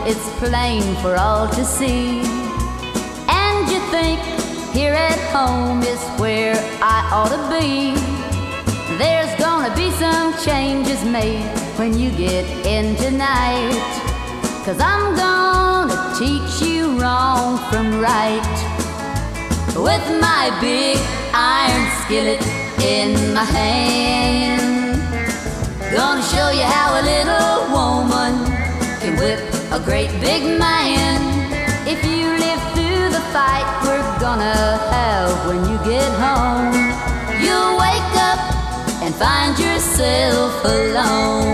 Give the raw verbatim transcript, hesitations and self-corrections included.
it's plain for all to see. And you think here at home is where I ought to be. There's gonna be some changes made when you get in tonight, 'cause I'm gonna teach you wrong from right. With my big iron skillet in my hand, gonna show you how a little woman can whip a great big man. If you live through the fight we're gonna have when you get home, you'll wake up and find yourself alone.